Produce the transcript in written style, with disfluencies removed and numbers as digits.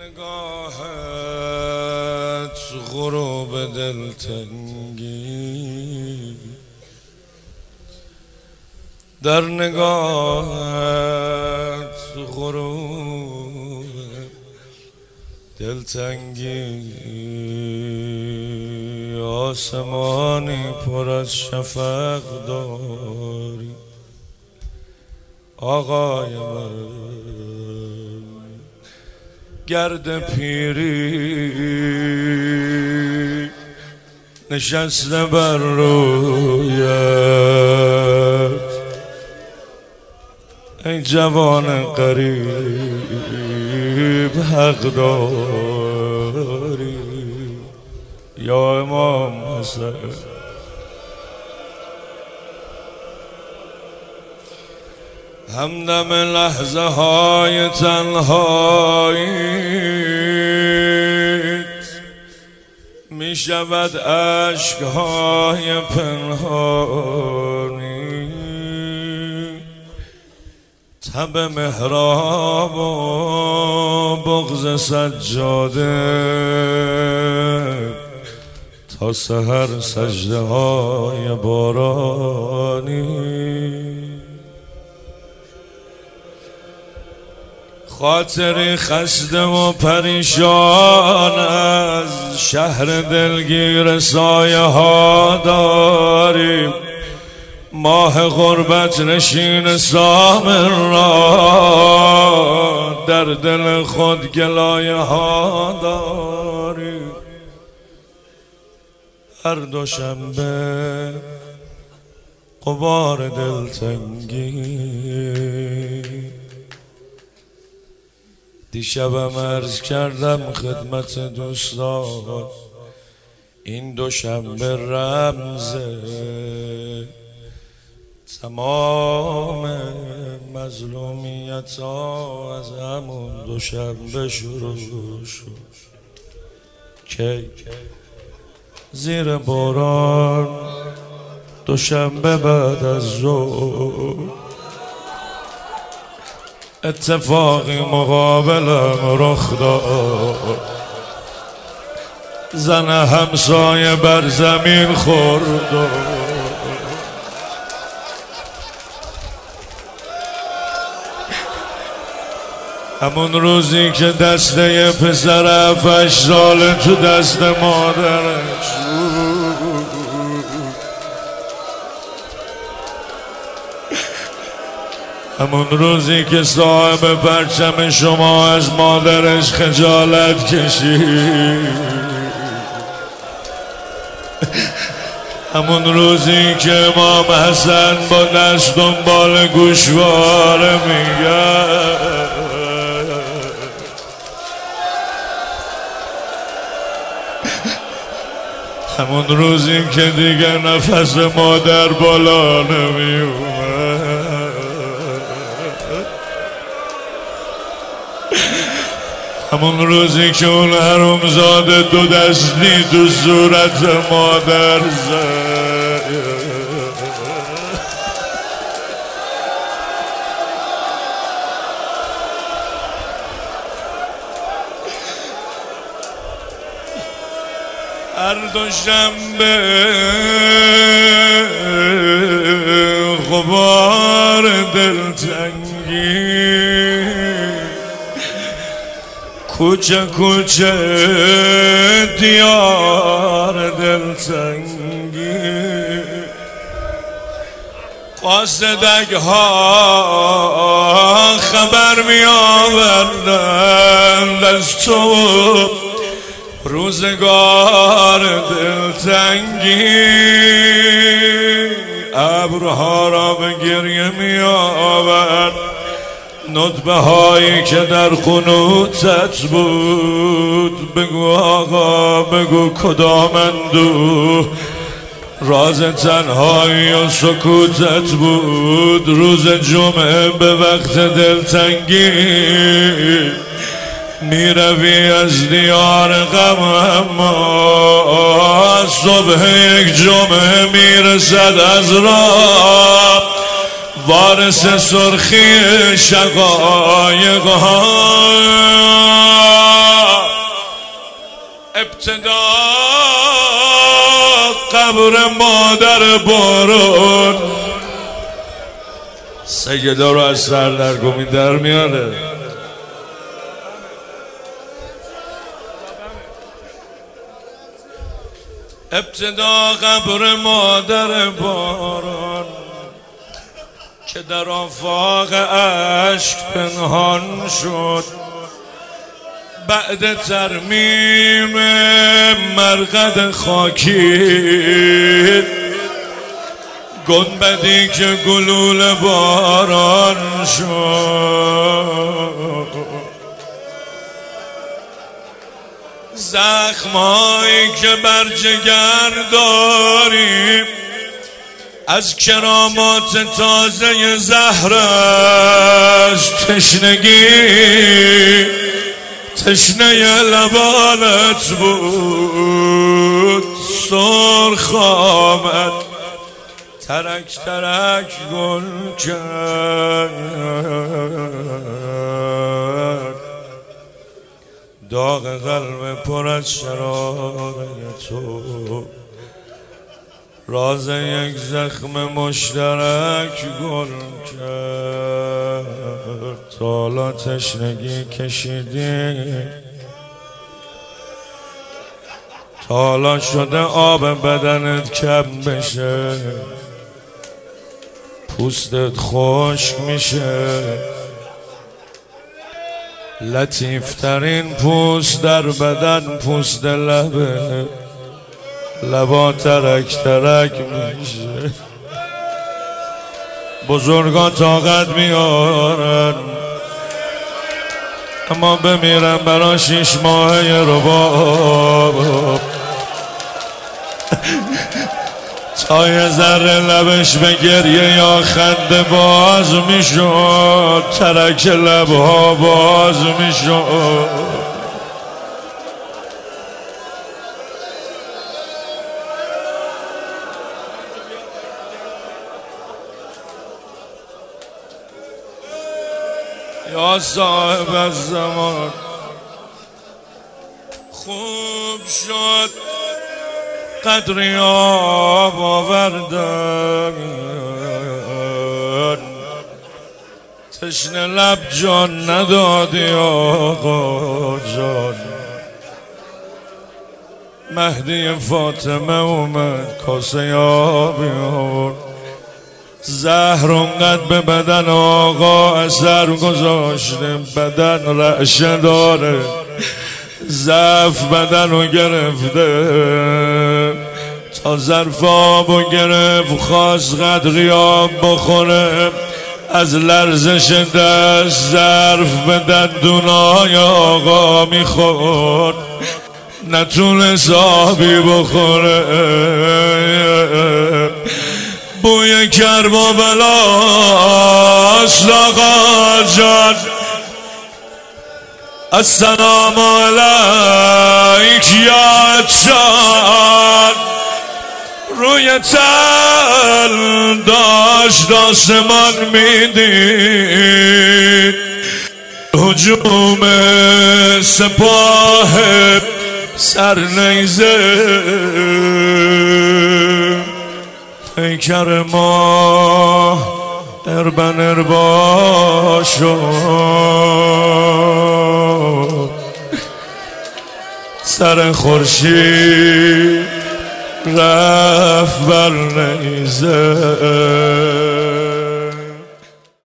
نگاهت غروب دلتنگی، در نگاهت غروب دلتنگی، آسمانی پر از شفق داری آقای من. گرد پیری نشسته بر رویت، ای جوان غریب حق داری یا امام حسین. همدم لحظه های تنهاییت می شود عشق های پنهانی، تب محراب و بغض سجاده تا سحر سجده های بارانی. خاطری خسته و پریشان از شهر دلگیر سایه ها داریم، ماه غربت نشین سامر را در دل خود گلایه ها داریم. هر دوشنبه غبار دلتنگی، دیشبم عرض کردم خدمت دوستان این دوشنبه رمز تمام مظلومیت ها از همون دوشنبه شروع شد که زیر باران دوشنبه بعد از ظهر اتفاقی مقابلم رخ داد، زن همسایه بر زمین خورد. همون روزی که دسته یه پسر 7-8 ساله تو دست مادرش، همون روزی که صاحب پرچم شما از مادرش خجالت کشید، همون روزی که امام حسن با دست دنبال گوشواره میگرد، همون روزی که دیگه نفس مادر بالا نمیومد، همون روزی که اون حرومزاده 2 دستی تو صورت مادر زد، هر دوشنبه غبار دلتنگی، کوچه کوچه دیار دلتنگی، قاصدک ها خبر می آوردند از تو روزگار دلتنگی، ابرها را به گریه می آورد، ندبه هایی که در قنوتت بود. بگو آقا بگو کدام اندوه راز تنهایی و سکوتت بود. روز جمعه به وقت دلتنگی میروی از دیار غم، اما صبح یک جمعه میرسد از راه وارث سرخی شقایق ها. ابتدا قبر مادر بارون سیدا رو از سردرگمی در میاره. ابتدا قبر مادر باران که در آفاق عشق پنهان شد، بعد ترمیم مرقد خاکی گنبدی که گلوله باران شد، زخمایی که بر جگر داریم از کرامات تازه زهر است. تشنه لبانت بود، سرخ آمد ترک ترک گل کرد، داغ قلب پر از شراره تو، راز یک زخم مشترک گل کرد. حالا تشنگی کشیدی، حالا شده آب بدنت کم بشه، پوستت خشک میشه، لطیفترین پوست در بدن پوست لبه، لبا ترک ترک میشه. بزرگا طاقت میارن اما بمیرن برا 6 ماهه رباب، تا یه ذره لبش به گریه یا خنده باز میشد، ترک لبها باز میشد. یا صاحب الزمان خوب شد قدریاب آوردن، تشنه لب جان ندادی آقا جان. مهدی فاطمه اومد کاسه آبی آورد، زهر اونقدر به بدن آقا اثر گذاشته، بدن رعشه داره، ضعف بدن رو گرفته، تا ظرف آبو گرفت خواست قدری آب بخوره، از لرزش دست ظرف به دندونای آقا میخورد، نتونست آبی بخوره. بوی کرب و بلاست آقا جان، السلام علیک یا جان. روی تل داشت آسمان میدید، هجوم سپاه سرنیزه، پیکر ما اربن اربا شد، سر خورشید رفت بر نیزه.